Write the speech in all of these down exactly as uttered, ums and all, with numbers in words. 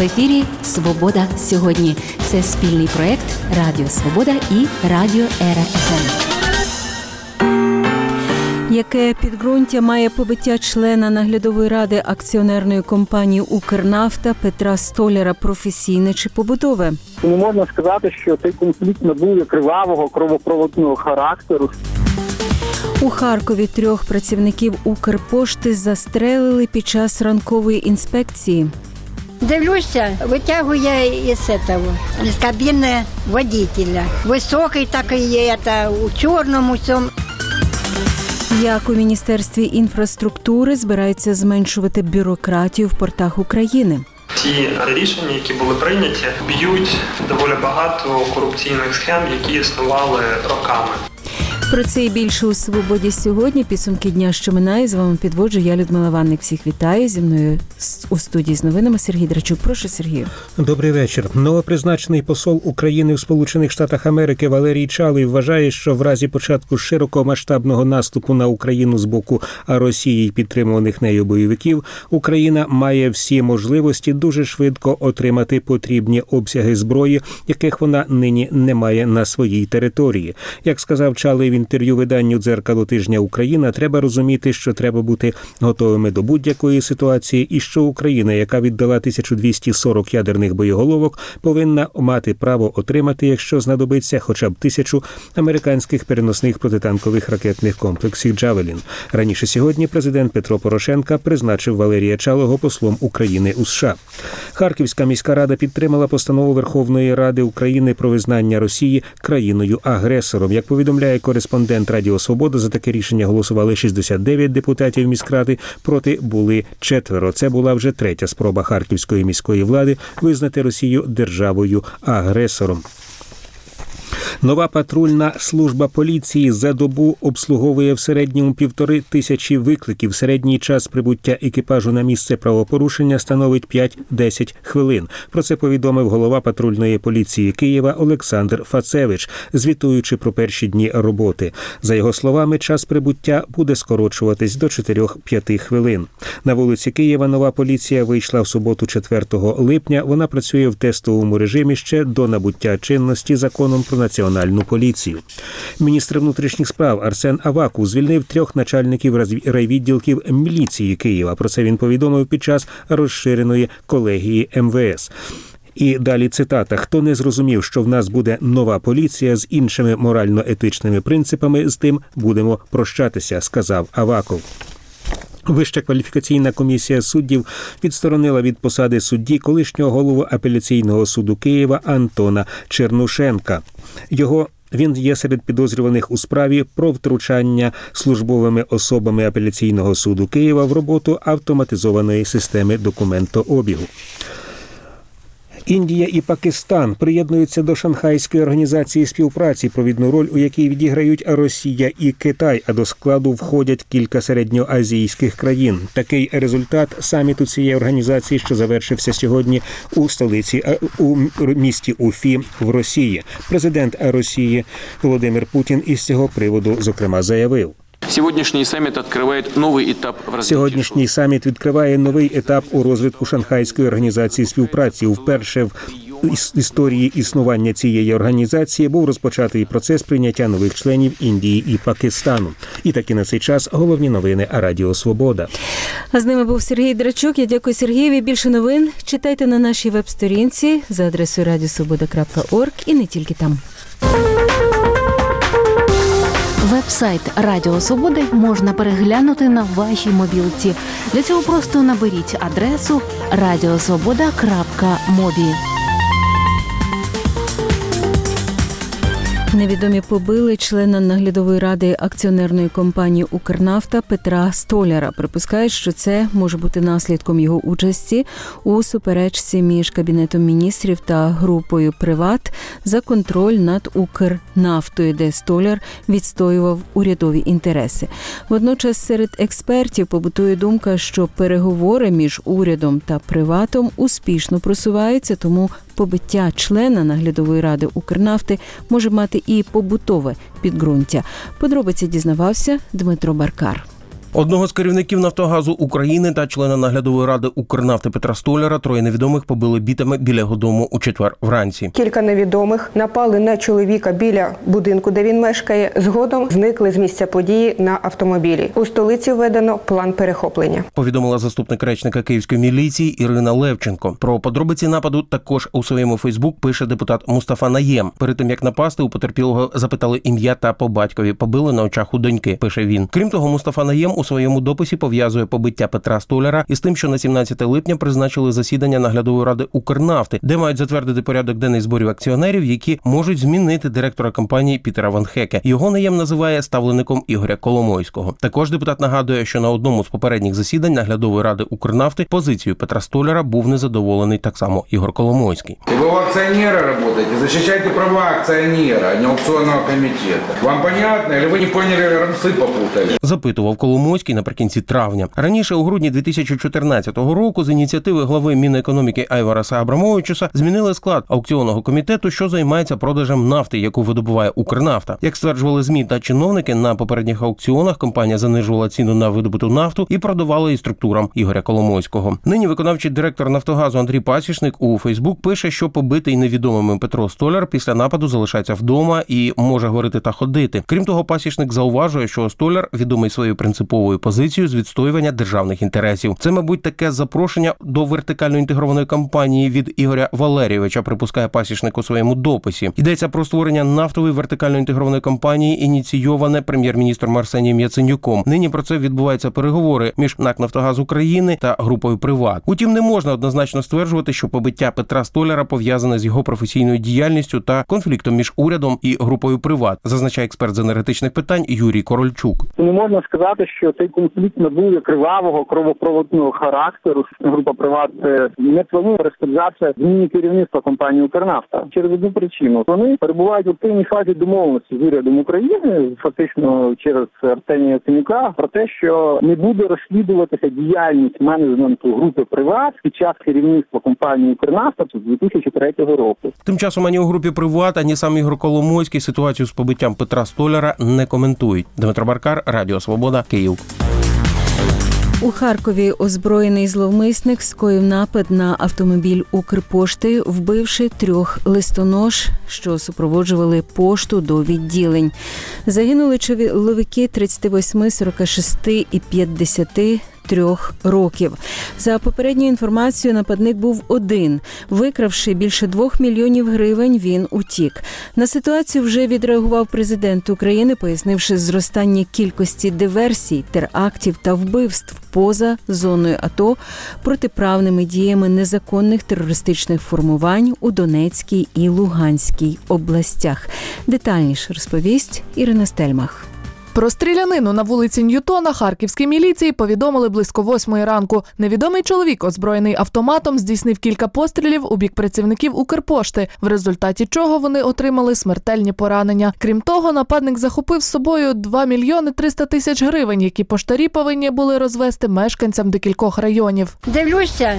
ефірі «Свобода сьогодні». Це спільний проєкт Радіо Свобода і Радіо Ера еф ем. Яке підґрунтя має побиття члена наглядової ради акціонерної компанії «Укрнафта» Петра Столяра, професійне чи побутове? Не можна сказати, що цей конфлікт набув кривавого, кровопролитного характеру. У Харкові трьох працівників «Укрпошти» застрелили під час ранкової інспекції. Дивлюся, витягує із цього, з кабіни водителя. Високий такий є, у чорному цьому. Як у Міністерстві інфраструктури збираються зменшувати бюрократію в портах України? Ті рішення, які були прийняті, б'ють доволі багато корупційних схем, які існували роками. Про це і більше у «Свободі сьогодні». Підсумки дня, що минає. З вами підводжу я, Людмила Ванник. Всіх вітаю. Зі мною у студії з новинами Сергій Драчук. Прошу, Сергію. Добрий вечір. Новопризначений посол України в Сполучених Штатах Америки Валерій Чалий вважає, що в разі початку широкомасштабного наступу на Україну з боку Росії й підтримуваних нею бойовиків, Україна має всі можливості дуже швидко отримати потрібні обсяги зброї, яких вона нині не має на своїй території. Як сказав Чалий в інтерв'ю виданню «Дзеркало тижня Україна», треба розуміти, що треба бути готовими до будь-якої ситуації і що Україна, яка віддала тисячу двісті сорок ядерних боєголовок, повинна мати право отримати, якщо знадобиться, хоча б тисячу американських переносних протитанкових ракетних комплексів «Джавелін». Раніше сьогодні президент Петро Порошенко призначив Валерія Чалого послом України у США. Харківська міська рада підтримала постанову Верховної Ради України про визнання Росії країною-агресором. Як повідомляє кореспондент Радіо Свобода, за таке рішення голосували шістдесят дев'ять депутатів міськради, проти були четверо. Це була вже третя спроба харківської міської влади визнати Росію державою-агресором. Нова патрульна служба поліції за добу обслуговує в середньому півтори тисячі викликів. Середній час прибуття екіпажу на місце правопорушення становить п'ять-десять хвилин. Про це повідомив голова патрульної поліції Києва Олександр Фацевич, звітуючи про перші дні роботи. За його словами, час прибуття буде скорочуватись до чотири-п'ять хвилин. На вулиці Києва нова поліція вийшла в суботу четвертого липня. Вона працює в тестовому режимі ще до набуття чинності законом про національну поліцію. Міністр внутрішніх справ Арсен Аваков звільнив трьох начальників райвідділків міліції Києва. Про це він повідомив під час розширеної колегії ем ве ес. І далі цитата: «Хто не зрозумів, що в нас буде нова поліція з іншими морально-етичними принципами, з тим будемо прощатися», – сказав Аваков. Вища кваліфікаційна комісія суддів відсторонила від посади судді колишнього голову апеляційного суду Києва Антона Чернушенка. Його Він є серед підозрюваних у справі про втручання службовими особами апеляційного суду Києва в роботу автоматизованої системи документообігу. Індія і Пакистан приєднуються до Шанхайської організації співпраці, провідну роль у якій відіграють Росія і Китай, а до складу входять кілька середньоазійських країн. Такий результат саміту цієї організації, що завершився сьогодні у столиці, у місті Уфі в Росії. Президент Росії Володимир Путін із цього приводу, зокрема, заявив: Сьогоднішній саміт відкриває новий етап в розвитку. Сьогоднішній саміт відкриває новий етап у розвитку Шанхайської організації співпраці. Вперше в історії існування цієї організації був розпочатий процес прийняття нових членів Індії і Пакистану. І таки на цей час головні новини Радіо Свобода. А з ними був Сергій Драчук. Я дякую Сергієві. Більше новин читайте на нашій веб-сторінці за адресою радіосвобода крапка орг і не тільки там. Веб-сайт Радіо Свободи можна переглянути на вашій мобілці. Для цього просто наберіть адресу радіосвобода крапка мобі. Невідомі побили члена наглядової ради акціонерної компанії «Укрнафта» Петра Столяра. Припускають, що це може бути наслідком його участі у суперечці між Кабінетом міністрів та групою «Приват» за контроль над «Укрнафтою», де Столяр відстоював урядові інтереси. Водночас серед експертів побутує думка, що переговори між урядом та «Приватом» успішно просуваються, тому побиття члена наглядової ради «Укрнафти» може мати і побутове підґрунтя. Подробиці дізнавався Дмитро Баркар. Одного з керівників «Нафтогазу» України та члена наглядової ради «Укрнафти» Петра Столяра троє невідомих побили бітами біля його дому у четвер вранці. Кілька невідомих напали на чоловіка біля будинку, де він мешкає. Згодом зникли з місця події на автомобілі. У столиці введено план перехоплення. Повідомила заступник речника Київської міліції Ірина Левченко. Про подробиці нападу також у своєму Фейсбук пише депутат Мустафа Наєм. Перед тим, як напасти, у потерпілого запитали ім'я та по батькові. Побили на очах у доньки, пише він. Крім того, Мустафа Наєм у своєму дописі пов'язує побиття Петра Столяра із тим, що на сімнадцяте липня призначили засідання наглядової ради «Укрнафти», де мають затвердити порядок денний зборів акціонерів, які можуть змінити директора компанії Пітера Ван Хеке. Його Наєм називає ставлеником Ігоря Коломойського. Також депутат нагадує, що на одному з попередніх засідань наглядової ради «Укрнафти» позицією Петра Столяра був незадоволений так само Ігор Коломойський. Ви у акціонера працюєте, захищайте права акціонера, а не аукціонного комітету. Вам понятно, чи ви не поняли, рамси попутали? Запитував Коломойський наприкінці травня. Раніше, у грудні дві тисячі чотирнадцятого року, з ініціативи глави Мінекономіки Айвараса Абрамовичуса змінили склад аукціонного комітету, що займається продажем нафти, яку видобуває «Укрнафта». Як стверджували ЗМІ та чиновники, на попередніх аукціонах компанія занижувала ціну на видобуту нафту і продавала її структурам Ігоря Коломойського. Нині виконавчий директор «Нафтогазу» Андрій Пасічник у Фейсбук пише, що побитий невідомими Петро Столяр після нападу залишається вдома і може говорити та ходити. Крім того, Пасічник зауважує, що Столяр відомий своєю принциповою позицією з відстоювання державних інтересів. Це, мабуть, таке запрошення до вертикально інтегрованої компанії від Ігоря Валерійовича, припускає Пасічник у своєму дописі. Йдеться про створення нафтової вертикально інтегрованої компанії, ініційоване прем'єр-міністром Арсенієм Яценюком. Нині про це відбуваються переговори між НАК «Нафтогаз України» та групою «Приват». Утім, не можна однозначно стверджувати, що побиття Петра Столяра пов'язане з його професійною діяльністю та конфліктом між урядом і групою «Приват», зазначає експерт з енергетичних питань Юрій Корольчук. Не можна сказати, що цей конфлікт набув кривавого, кровопролитного характеру. Група «Приват» не планує розпоряджатися зміні керівництва компанії «Укрнафта» через одну причину. Вони перебувають в активній фазі домовленості з урядом України, фактично через Арсенія Яценюка, про те, що не буде розслідуватися діяльність менеджменту групи «Приват» під час керівництва компанії «Укрнафта» з дві тисячі третього року. Тим часом ані у групі «Приват», ані сам Ігор Коломойський ситуацію з побиттям Петра Столяра не коментують. Дмитро Баркар, Радіо Свобода, Київ. У Харкові озброєний зловмисник скоїв напад на автомобіль Укрпошти, вбивши трьох листонож, що супроводжували пошту до відділень. Загинули чоловіки тридцять вісім, сорок шість і п'ятдесят трьох років. За попередньою інформацією, нападник був один. Викравши більше двох мільйонів гривень, він утік. На ситуацію вже відреагував президент України, пояснивши зростання кількості диверсій, терактів та вбивств поза зоною АТО протиправними діями незаконних терористичних формувань у Донецькій і Луганській областях. Детальніше розповість Ірина Стельмах. Про стрілянину на вулиці Ньютона харківській міліції повідомили близько восьмої ранку. Невідомий чоловік, озброєний автоматом, здійснив кілька пострілів у бік працівників Укрпошти, в результаті чого вони отримали смертельні поранення. Крім того, нападник захопив з собою два мільйони триста тисяч гривень, які поштарі повинні були розвести мешканцям декількох районів. Дивлюся,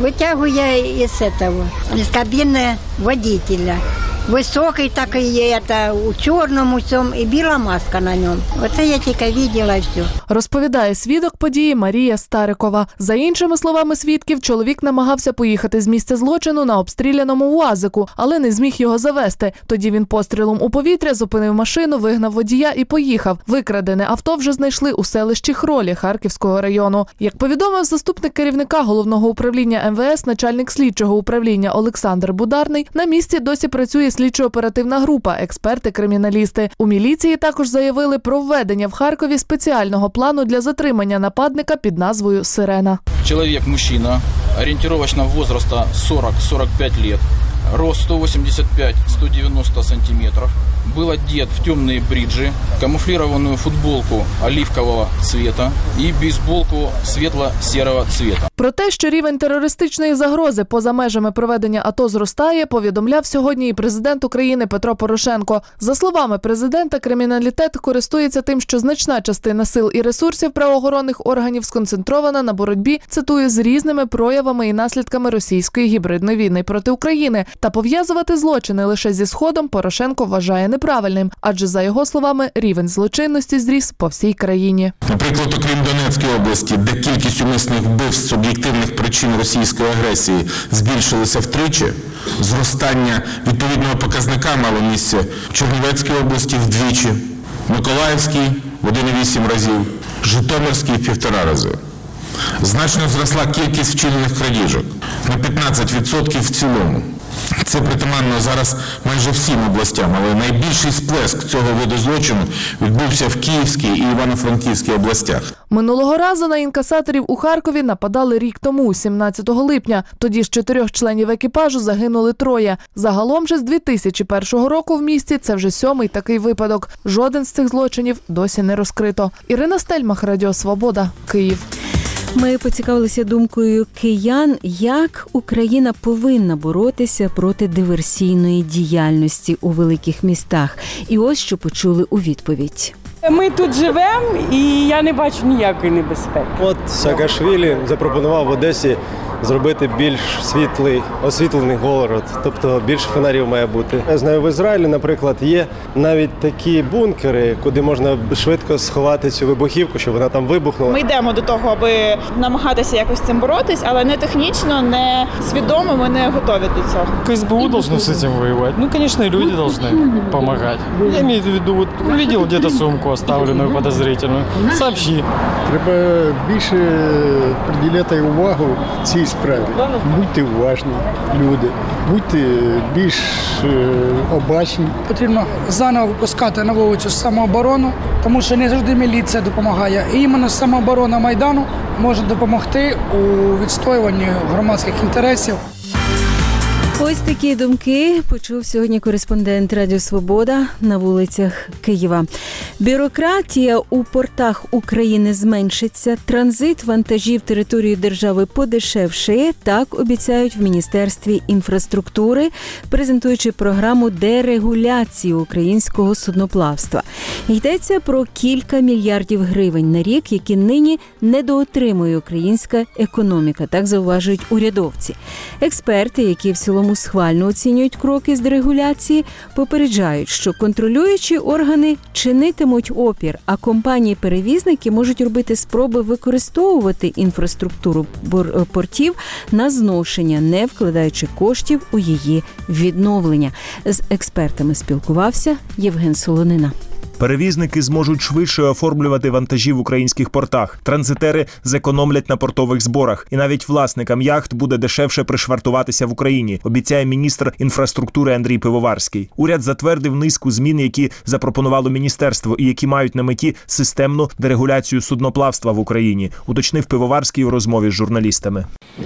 витягує із цього, із кабіни водителя. Високий такий є, та у чорному цьому і біла маска на ньому. Оце я тільки бачила і все. Розповідає свідок події Марія Старикова. За іншими словами свідків, чоловік намагався поїхати з місця злочину на обстріляному УАЗику, але не зміг його завести. Тоді він пострілом у повітря зупинив машину, вигнав водія і поїхав. Викрадене авто вже знайшли у селищі Хролі Харківського району. Як повідомив заступник керівника Головного управління ем ве ес, начальник слідчого управління Олександр Бударний, на місці досі працює слідчо-оперативна група, експерти-криміналісти. У міліції також заявили про введення в Харкові спеціального плану для затримання нападника під назвою «Сирена». Чоловік, мужчина, орієнтировочного возраста сорок - сорок пять лет, рост сто восемьдесят пять - сто девяносто сантиметров, был одет в темные бриджи, камуфлированную футболку оливкового цвета и бейсболку светло-серого цвета. Про те, що рівень терористичної загрози поза межами проведення АТО зростає, повідомляв сьогодні і президент України Петро Порошенко. За словами президента, криміналітет користується тим, що значна частина сил і ресурсів правоохоронних органів сконцентрована на боротьбі, цитую, з різними проявами і наслідками російської гібридної війни проти України. Та пов'язувати злочини лише зі Сходом Порошенко вважає неправильним, адже, за його словами, рівень злочинності зріс по всій країні. Наприклад, окрім Донецької області, де кількість умисних вбивств з об'єктивних причин російської агресії збільшилася втричі, зростання відповідного показника мало місце в Чернівецькій області вдвічі, Миколаївській в один цілих вісім разів, Житомирській в півтора рази. Значно зросла кількість вчинених крадіжок на п'ятнадцять відсотків в цілому. Це притаманно зараз майже всім областям, але найбільший сплеск цього виду злочину відбувся в Київській і Івано-Франківській областях. Минулого разу на інкасаторів у Харкові нападали рік тому, сімнадцятого липня. Тоді з чотирьох членів екіпажу загинули троє. Загалом же з дві тисячі першого року в місті це вже сьомий такий випадок. Жоден з цих злочинів досі не розкрито. Ірина Стельмах, Радіо Свобода, Київ. Ми поцікавилися думкою киян, як Україна повинна боротися проти диверсійної діяльності у великих містах. І ось що почули у відповідь. Ми тут живемо, і я не бачу ніякої небезпеки. От Саакашвілі запропонував в Одесі зробити більш світлий, освітлений город, тобто більше фонарів має бути. Я знаю, в Ізраїлі, наприклад, є навіть такі бункери, куди можна швидко сховати цю вибухівку, щоб вона там вибухнула. Ми йдемо до того, аби намагатися якось з цим боротись, але не технічно, не свідомо ми не готові до цього. КСБУ должно з цим воювати. Ну, звісно, і люди повинні допомагати. Я маю в виду, вот, видел где-то сумку оставленную подозрительную, сообщи. Треба більше приділяти увагу цій справі. Будьте уважні, люди, будьте більш обачні. Потрібно заново випускати на вулицю самооборону, тому що не завжди міліція допомагає. І іменно самооборона Майдану може допомогти у відстоюванні громадських інтересів. Ось такі думки почув сьогодні кореспондент Радіо Свобода на вулицях Києва. Бюрократія у портах України зменшиться, транзит вантажів території держави подешевшає, так обіцяють в Міністерстві інфраструктури, презентуючи програму дерегуляції українського судноплавства. Йдеться про кілька мільярдів гривень на рік, які нині недоотримує українська економіка, так зауважують урядовці. Експерти, які в цілому схвально оцінюють кроки з дерегуляції, попереджають, що контролюючі органи чинитимуть опір, а компанії-перевізники можуть робити спроби використовувати інфраструктуру портів на зношення, не вкладаючи коштів у її відновлення. З експертами спілкувався Євген Солонина. Перевізники зможуть швидше оформлювати вантажі в українських портах. Транзитери зекономлять на портових зборах. І навіть власникам яхт буде дешевше пришвартуватися в Україні, обіцяє міністр інфраструктури Андрій Пивоварський. Уряд затвердив низку змін, які запропонувало міністерство і які мають на меті системну дерегуляцію судноплавства в Україні, уточнив Пивоварський у розмові з журналістами.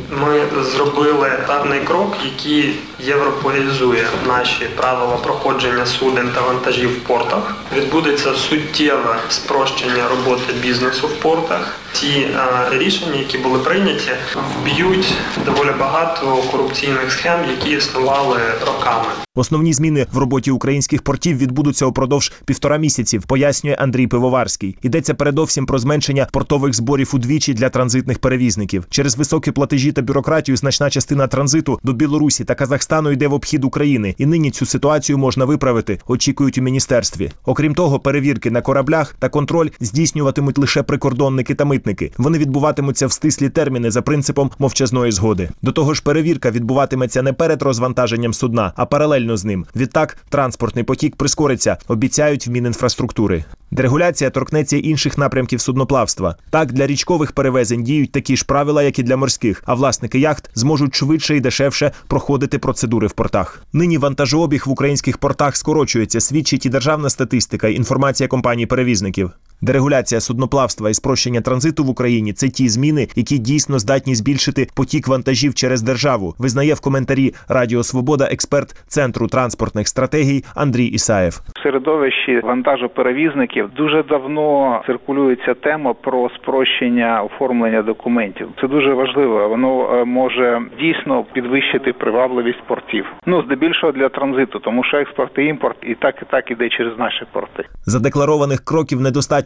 Ми зробили певний крок, який європеїзує наші правила проходження суден та вантажів в портах. Відбудеться суттєве спрощення роботи бізнесу в портах. Ті е, рішення, які були прийняті, вб'ють доволі багато корупційних схем, які існували роками. Основні зміни в роботі українських портів відбудуться упродовж півтора місяців, пояснює Андрій Пивоварський. Йдеться передовсім про зменшення портових зборів удвічі для транзитних перевізників. Через високі платежі та бюрократію значна частина транзиту до Білорусі та Казахстану йде в обхід України. І нині цю ситуацію можна виправити, очікують у міністерстві. Окрім того, перевірки на кораблях та контроль здійснюватимуть лише прикордонники та митники. Вони відбуватимуться в стислі терміни за принципом мовчазної згоди. До того ж, перевірка відбуватиметься не перед розвантаженням судна, а паралельно з ним. Відтак, транспортний потік прискориться, обіцяють в Мінінфраструктури. Дерегуляція торкнеться інших напрямків судноплавства. Так, для річкових перевезень діють такі ж правила, як і для морських, а власники яхт зможуть швидше і дешевше проходити процедури в портах. Нині вантажообіг в українських портах скорочується, свідчить і державна статистика, і інформація компаній-перевізників. Дерегуляція судноплавства і спрощення транзиту в Україні – це ті зміни, які дійсно здатні збільшити потік вантажів через державу, визнає в коментарі Радіо Свобода експерт Центру транспортних стратегій Андрій Ісаєв. В середовищі вантажоперевізників дуже давно циркулюється тема про спрощення оформлення документів. Це дуже важливо, воно може дійсно підвищити привабливість портів. Ну, здебільшого для транзиту, тому що експорт і імпорт і так, і так іде через наші порти. Задекларованих кроків недостатньо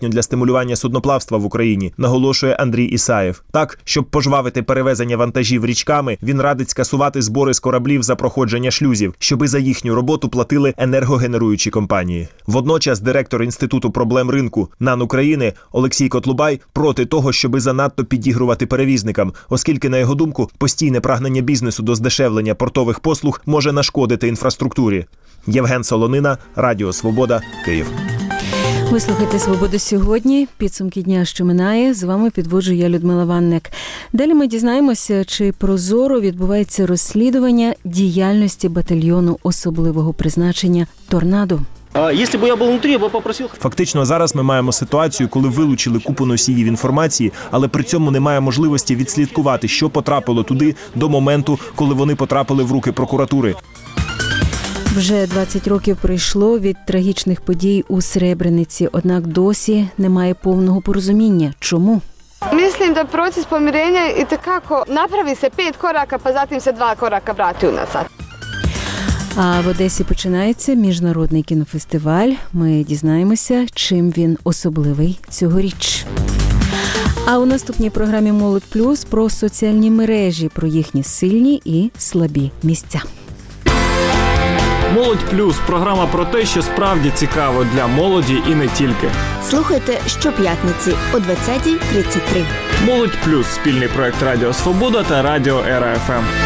достатньо для стимулювання судноплавства в Україні, наголошує Андрій Ісаєв. Так, щоб пожвавити перевезення вантажів річками, він радить скасувати збори з кораблів за проходження шлюзів, щоби за їхню роботу платили енергогенеруючі компанії. Водночас директор Інституту проблем ринку НАН України Олексій Котлубай проти того, щоби занадто підігрувати перевізникам, оскільки, на його думку, постійне прагнення бізнесу до здешевлення портових послуг може нашкодити інфраструктурі. Євген Солонина, Радіо Свобода, Київ. Ви слухаєте «Свободу сьогодні». Підсумки дня, що минає. З вами підводжу я, Людмила Ванник. Далі ми дізнаємося, чи прозоро відбувається розслідування діяльності батальйону особливого призначення «Торнадо». Якщо б я був внутрі, я б попросив... Фактично зараз ми маємо ситуацію, коли вилучили купу носіїв інформації, але при цьому немає можливості відслідкувати, що потрапило туди до моменту, коли вони потрапили в руки прокуратури. Вже двадцять років пройшло від трагічних подій у Сребрениці, однак досі немає повного порозуміння. Чому? Mislim da proces pomirenja i takako napravi se pet koraka, pa zatim se dva koraka vrati unazad. А в Одесі починається міжнародний кінофестиваль. Ми дізнаємося, чим він особливий цьогоріч. А у наступній програмі «Молодь плюс» про соціальні мережі, про їхні сильні і слабі місця. «Молодь плюс» – програма про те, що справді цікаво для молоді і не тільки. Слухайте щоп'ятниці о двадцятій тридцять три. «Молодь плюс» – спільний проект Радіо Свобода та Радіо Ера еф ем.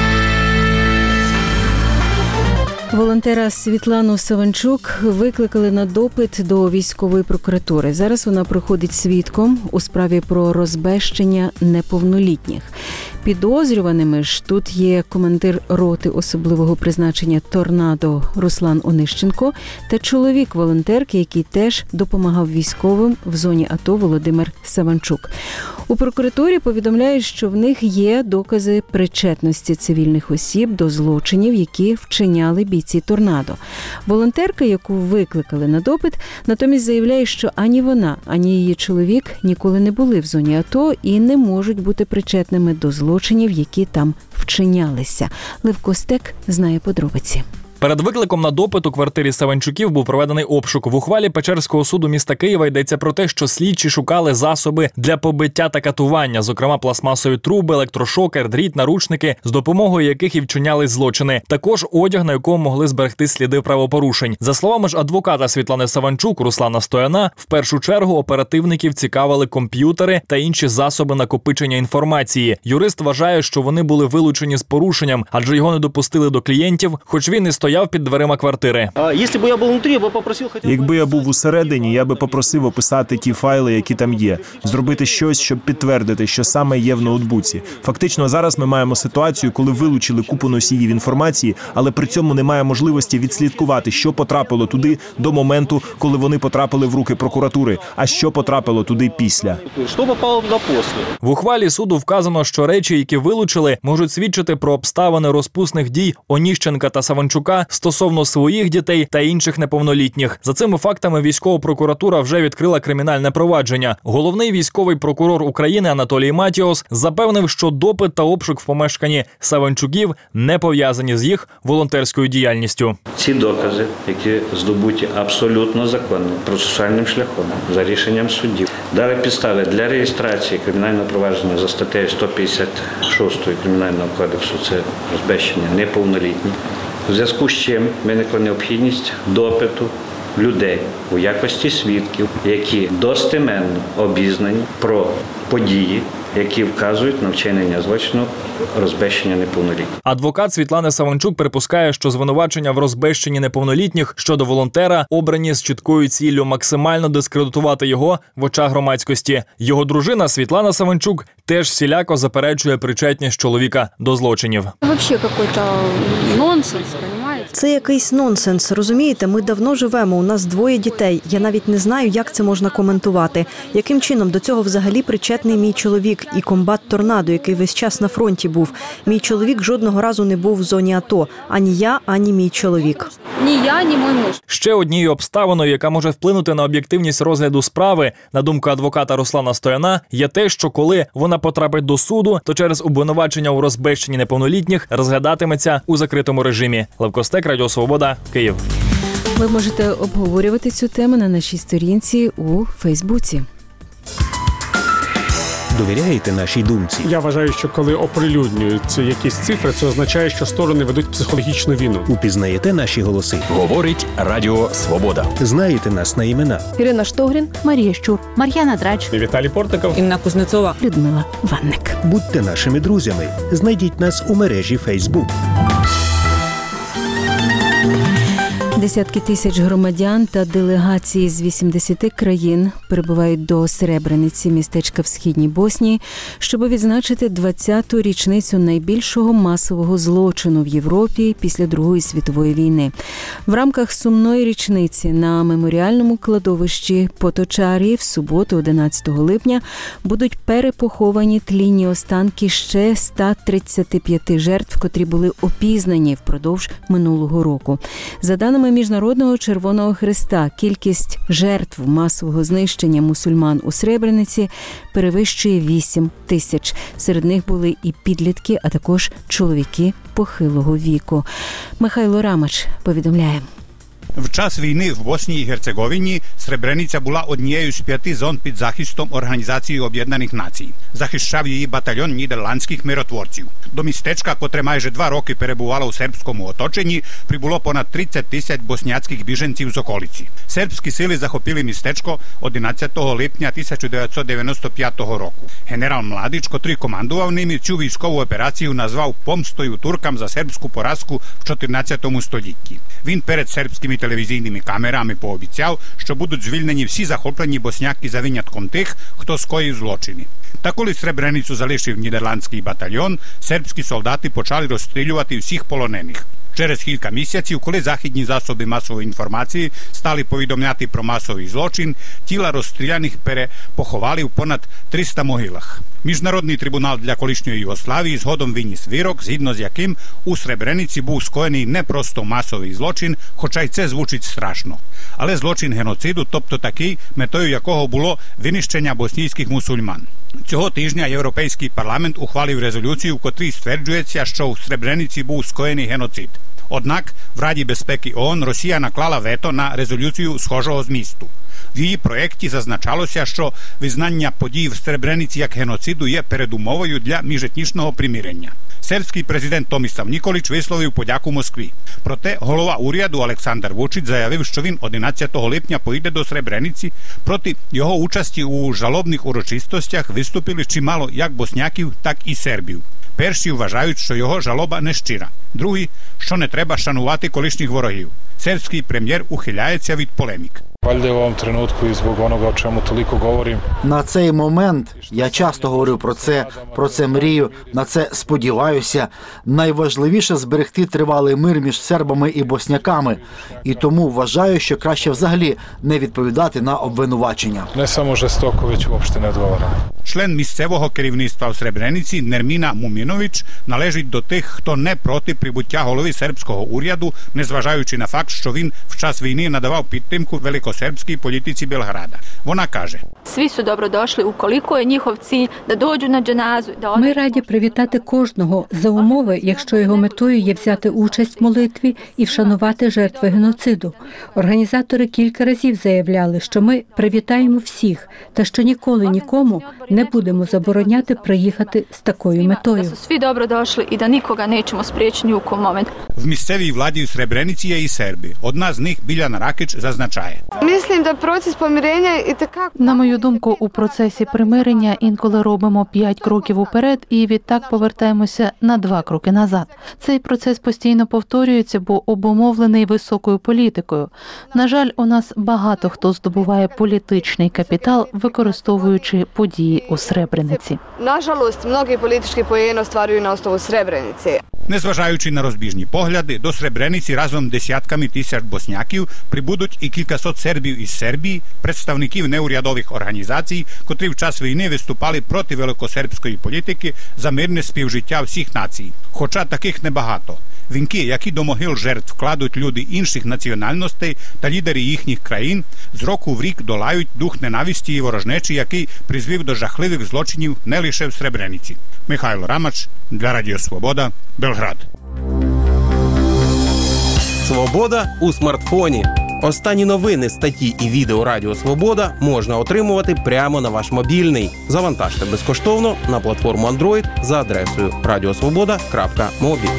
Волонтера Світлану Саванчук викликали на допит до військової прокуратури. Зараз вона проходить свідком у справі про розбещення неповнолітніх. Підозрюваними ж тут є командир роти особливого призначення «Торнадо» Руслан Онищенко та чоловік волонтерки, який теж допомагав військовим в зоні АТО Володимир Саванчук. У прокуратурі повідомляють, що в них є докази причетності цивільних осіб до злочинів, які вчиняли бійці «Торнадо». Волонтерка, яку викликали на допит, натомість заявляє, що ані вона, ані її чоловік ніколи не були в зоні АТО і не можуть бути причетними до злочинів, які там вчинялися. Левко Стек знає подробиці. Перед викликом на допит у квартирі Саванчуків був проведений обшук. В ухвалі Печерського суду міста Києва йдеться про те, що слідчі шукали засоби для побиття та катування, зокрема пластмасові труби, електрошокер, дріт, наручники, з допомогою яких і вчиняли злочини. Також одяг, на якому могли зберегти сліди правопорушень. За словами ж адвоката Світлани Саванчук, Руслана Стояна, в першу чергу оперативників цікавили комп'ютери та інші засоби накопичення інформації. Юрист вважає, що вони були вилучені з порушенням, адже його не допустили до клієнтів, хоч він і стояв стояв під дверима квартири. Якщо б я був внутрі, я б попросив... Якби я був усередині, я би попросив описати ті файли, які там є. Зробити щось, щоб підтвердити, що саме є в ноутбуці. Фактично, зараз ми маємо ситуацію, коли вилучили купу носіїв інформації, але при цьому немає можливості відслідкувати, що потрапило туди до моменту, коли вони потрапили в руки прокуратури, а що потрапило туди після. Що попало туди після? В ухвалі суду вказано, що речі, які вилучили, можуть свідчити про обставини розпусних дій Оніщенка та Саванчука стосовно своїх дітей та інших неповнолітніх. За цими фактами військова прокуратура вже відкрила кримінальне провадження. Головний військовий прокурор України Анатолій Матіос запевнив, що допит та обшук в помешканні Саванчуків не пов'язані з їх волонтерською діяльністю. Ці докази, які здобуті абсолютно законним процесуальним шляхом, за рішенням суддів, дали підстави для реєстрації кримінального провадження за статтею сто п'ятдесят шість Кримінального кодексу, це розбещення неповнолітніх. У зв'язку з чим виникла необхідність допиту людей у якості свідків, які достеменно обізнані про події, які вказують на вчинення злочину розбещення неповнолітніх. Адвокат Світлани Саванчук припускає, що звинувачення в розбещенні неповнолітніх щодо волонтера обрані з чіткою ціллю максимально дискредитувати його в очах громадськості. Його дружина Світлана Саванчук теж всіляко заперечує причетність чоловіка до злочинів. Взагалі якийсь нонсенс, розумієте? Це якийсь нонсенс, розумієте? Ми давно живемо, у нас двоє дітей. Я навіть не знаю, як це можна коментувати. Яким чином до цього взагалі причетний мій чоловік і комбат «Торнадо», який весь час на фронті був. Мій чоловік жодного разу не був в зоні АТО. Ані я, ані мій чоловік. Ні я, ні мій муж. Ще однією обставиною, яка може вплинути на об'єктивність розгляду справи, на думку адвоката Руслана Стояна, є те, що коли вона потрапить до суду, то через обвинувачення у розбещенні неповнолітніх розглядатиметься у закритому режимі. Левко Стек, Радіо Свобода, Київ. Ви можете обговорювати цю тему на нашій сторінці у Фейсбуці. Довіряєте нашій думці? Я вважаю, що коли оприлюднюються якісь цифри, це означає, що сторони ведуть психологічну війну. Упізнаєте наші голоси? Говорить Радіо Свобода. Знаєте нас на імена? Ірина Штогрін, Марія Щур, Мар'яна Драч, Віталій Портников, Інна Кузнецова, Людмила Ванник. Будьте нашими друзями. Знайдіть нас у мережі Фейсбук. Десятки тисяч громадян та делегації з вісімдесяти країн прибувають до Сребрениці, містечка в Східній Боснії, щоб відзначити двадцяту річницю найбільшого масового злочину в Європі після Другої світової війни. В рамках сумної річниці на меморіальному кладовищі Поточарі в суботу, одинадцятого липня, будуть перепоховані тлінні останки ще ста тридцяти п'яти жертв, котрі були опізнані впродовж минулого року. За даними Міжнародного Червоного Хреста, кількість жертв масового знищення мусульман у Сребрениці перевищує вісім тисяч. Серед них були і підлітки, а також чоловіки похилого віку. Михайло Рамач повідомляє. В час війни в Боснії і Герцеговині Сребрениця була однією з п'яти зон під захистом Організації Об'єднаних Націй. Захищав її батальйон нідерландських миротворців. До містечка, котре майже два роки перебувало у сербському оточенні, прибуло понад тридцять тисяч босняцьких біженців з околиці. Сербські сили захопили містечко одинадцятого липня тисяча дев'ятсот дев'яносто п'ятого року. Генерал Младич, котрий командував ними, цю військову операцію назвав помстою туркам за сербську поразку в чотирнадцятому столітті. Він перед сербськими телевізійними камерами пообіцяв, що будуть звільнені всі захоплені босняки за винятком тих, хто скоїв злочини. Та коли Сребреницю залишив нідерландський батальйон, сербські солдати почали розстрілювати всіх полонених. Через кілька місяців, коли західні засоби масової інформації стали повідомляти про масовий злочин, тіла розстріляних перепоховали в понад триста могилах. Міжнародний трибунал для колишньої Югославії згодом виніс вирок, згідно з яким у Сребрениці був скоєний не просто масовий злочин, хоча й це звучить страшно, але злочин геноциду, тобто такий, метою якого було винищення боснійських мусульман. Цього тижня Європейський парламент ухвалив резолюцію, в котрій стверджується, що у Сребрениці був скоєний геноцид. Однак в Раді безпеки ООН Росія наклала вето на резолюцію схожого змісту. В її проєкті зазначалося, що визнання подій в Сребрениці як геноциду є передумовою для міжетнічного примирення. Сербський президент Томислав Ніколіч висловив подяку Москві. Проте голова уряду Олександр Вучич заявив, що він одинадцятого липня поїде до Сребрениці. Проти його участі у жалобних урочистостях виступили чимало як босняків, так і сербів. Перші вважають, що його жалоба не щира. Другі, що не треба шанувати колишніх ворогів. Сербський прем'єр ухиляється від полемік. Valjda u ovom trenutku i zbog onoga o čemu toliko govorim. На цей момент я часто говорю про це, про це мрію, на це сподіваюся. Найважливіше зберегти тривалий мир між сербами і босняками. І тому вважаю, що краще взагалі не відповідати на обвинувачення. Не само жестоко, već uopšte ne odgovaram. Член місцевого керівництва в Сребрениці Нерміна Мумінович належить до тих, хто не проти прибуття голови сербського уряду, незважаючи на факт, що він в час війни надавав підтримку великосербській політиці Белграда. Вона каже: Svi su dobrodošli ukoliko je njihov cilj da dođu na dženazu. Ми раді привітати кожного за умови, якщо його метою є взяти участь в молитві і вшанувати жертви геноциду. Організатори кілька разів заявляли, що ми привітаємо всіх та що ніколи нікому не будемо забороняти приїхати з такою метою. Svi dobrodošli i da nikoga nećemo spriječiti ni u kom momentu. В місцевій владі в Сребрениці є і серби. Одна з них, Біляна Ракич, зазначає: Mislim da proces pomirenja i tekako... На мою думку, у процесі примирення інколи робимо п'ять кроків уперед і відтак повертаємося на два кроки назад. Цей процес постійно повторюється, бо обумовлений високою політикою. На жаль, у нас багато хто здобуває політичний капітал, використовуючи події у Сребрениці. Nažalost, mnogi politički poeni ostvaruju na osnovu Srebrenice. Незважаючи на розбіжні погляди, до Сребрениці разом десятками тисяч босняків прибудуть і кількасот сербів із Сербії, представників неурядових організацій, котрі в час війни виступали проти великосербської політики за мирне співжиття всіх націй. Хоча таких небагато. Вінки, які до могил жертв кладуть люди інших національностей та лідери їхніх країн, з року в рік долають дух ненависті і ворожнечі, який призвів до жахливих злочинів не лише в Сребрениці. Михайло Рамач для Радіо Свобода, Белград. Свобода у смартфоні. Останні новини, статті і відео Радіо Свобода можна отримувати прямо на ваш мобільний. Завантажте безкоштовно на платформу Android за адресою радіосвобода крапка мобі.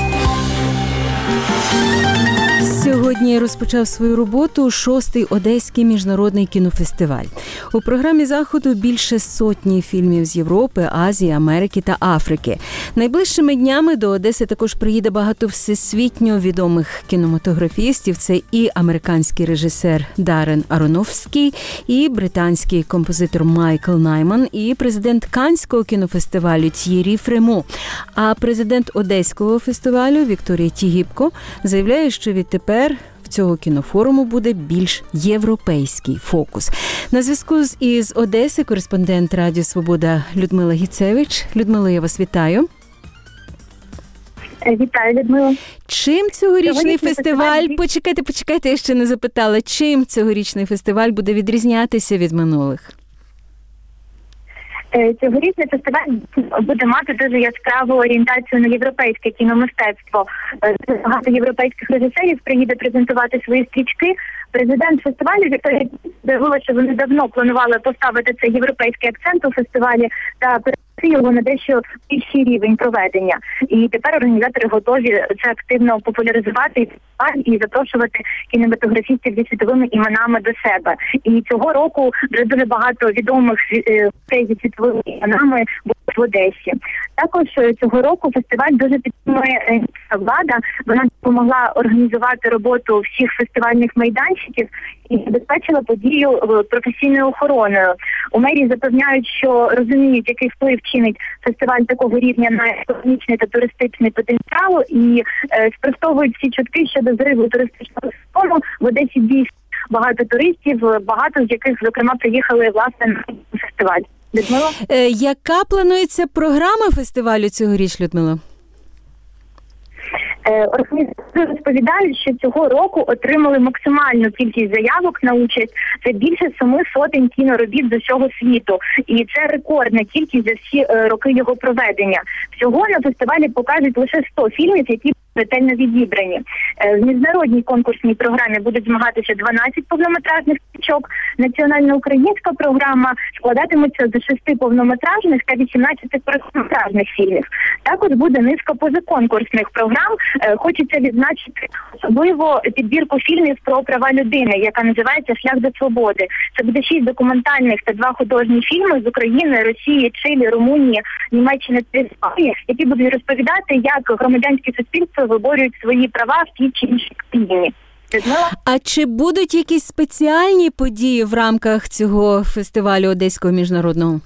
Сьогодні розпочав свою роботу шостий Одеський міжнародний кінофестиваль. У програмі заходу більше сотні фільмів з Європи, Азії, Америки та Африки. Найближчими днями до Одеси також приїде багато всесвітньо відомих кінематографістів. Це і американський режисер Дарен Аронофський, і британський композитор Майкл Найман, і президент Каннського кінофестивалю Т'єрі Фремо. А президент Одеського фестивалю Вікторія Тігіпко заявляє, що відтепер в цього кінофоруму буде більш європейський фокус. На зв'язку із Одеси кореспондент Радіо Свобода Людмила Гіцевич. Людмила, я вас вітаю. Вітаю, Людмила. Чим цьогорічний фестиваль... фестиваль... Почекайте, почекайте, я ще не запитала. Чим цьогорічний фестиваль буде відрізнятися від минулих? Цьогорічний фестиваль буде мати дуже яскраву орієнтацію на європейське кіномистецтво. Багато європейських режисерів приїде презентувати свої стрічки. Президент фестивалю Вікторія заявила, що вони давно планували поставити цей європейський акцент у фестивалі та перенести його на дещо більший рівень проведення. І тепер організатори готові це активно популяризувати і запрошувати кінематографістів зі світовими іменами до себе. І цього року вже дуже багато відомих зі світовими іменами будуть в Одесі. Також цього року фестиваль дуже підтримує влада. Вона допомогла організувати роботу всіх фестивальних майданчиків і забезпечила подію професійною охороною. У мерії запевняють, що розуміють, який вплив чинить фестиваль такого рівня на економічний та туристичний потенціал, і е, спростовують всі чутки щодо зриву туристичного сезону. В Одесі дійсно багато туристів, багато з яких, зокрема, приїхали власне на фестиваль. Людмила? Е, яка планується програма фестивалю цьогоріч, Людмила? Організатори розповідають, що цього року отримали максимальну кількість заявок на участь. Це більше семи сотень кіноробіт з усього світу. І це рекордна кількість за всі роки його проведення. Всього на фестивалі покажуть лише сто фільмів, які ретельно відібрані. В міжнародній конкурсній програмі будуть змагатися дванадцять повнометражних стрічок. Національна українська програма складатиметься з шести повнометражних та вісімнадцяти короткометражних фільмів. Також буде низка позаконкурсних програм. Хочеться відзначити особливо підбірку фільмів про права людини, яка називається «Шлях до свободи». Це буде шість документальних та два художні фільми з України, Росії, Чилі, Румунії, Німеччини та Іспанії, які будуть розповідати, як громадянське суспільство виборюють свої права в тій чи іншій країні. А чи будуть якісь спеціальні події в рамках цього фестивалю Одеського міжнародного?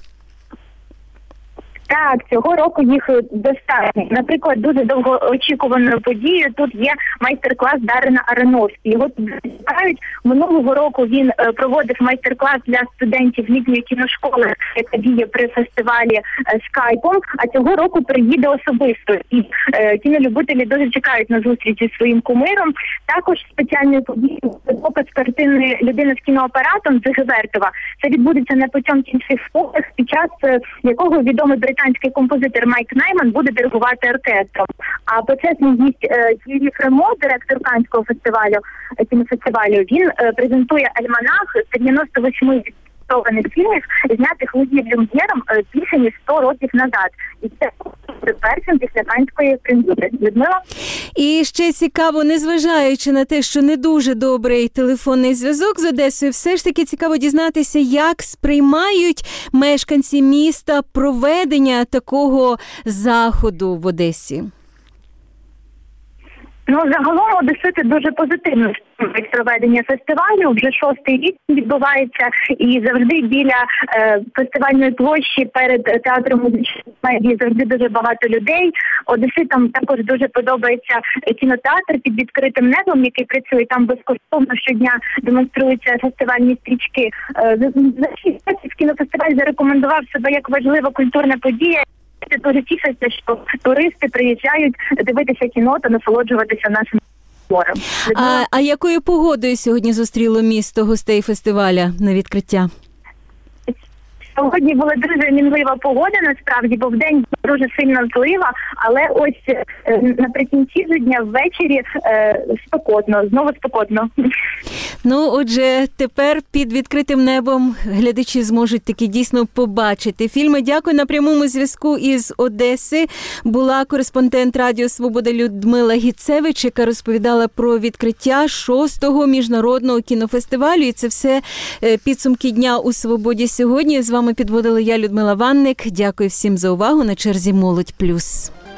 Так, цього року їх достатньо. Наприклад, дуже довгоочікуваною подією тут є майстер-клас Дарена Аронофського. Його тут чекають. Минулого року він проводив майстер-клас для студентів літньої кіношколи, яка діє при фестивалі скайпом, а цього року приїде особисто. І е, кінолюбителі дуже чекають на зустріч зі своїм кумиром. Також спеціальною подією показ картини «Людина з кіноапаратом» Дзиги Вертова. Це відбудеться на Потьомкінських сходах, під час якого відомий британський композитор Майк Найман буде диригувати оркестром. А почесний гість Т'єрі Фремо, директор Каннського фестивалю, кінофестивалю, він е, презентує альманах дев'яносто восьми відсотків фільмів, знятих Луї Люм'єром е, більше ніж сто років назад. І це першим після Каннської прем'єри. Людмила? І ще цікаво, незважаючи на те, що не дуже добрий телефонний зв'язок з Одесою, все ж таки цікаво дізнатися, як сприймають мешканці міста проведення такого заходу в Одесі. Ну, загалом одесити дуже позитивно ставлять проведення фестивалю. Вже шостий рік відбувається, і завжди біля е, фестивальної площі перед театром музичної комедії завжди дуже багато людей. Одеситам також дуже подобається кінотеатр під відкритим небом, який працює там безкоштовно щодня, демонструються фестивальні стрічки. Е, за шість років кінофестиваль зарекомендував себе як важлива культурна подія. Дуже тішаться, що туристи приїжджають дивитися кіно та насолоджуватися нашим морем. А, а якою погодою сьогодні зустріло місто гостей фестиваля на відкриття? Сьогодні була дуже мінлива погода, насправді, бо вдень дуже сильна злива, але ось е, наприкінці ж дня ввечері е, спекотно, знову спекотно. Ну, отже, тепер під відкритим небом глядачі зможуть таки дійсно побачити фільми. Дякую. На прямому зв'язку із Одеси була кореспондент Радіо Свобода Людмила Гіцевич, яка розповідала про відкриття шостого міжнародного кінофестивалю. І це все підсумки дня у Свободі сьогодні. З вами підводила я, Людмила Ванник. Дякую всім за увагу. На черзі «Молодь плюс».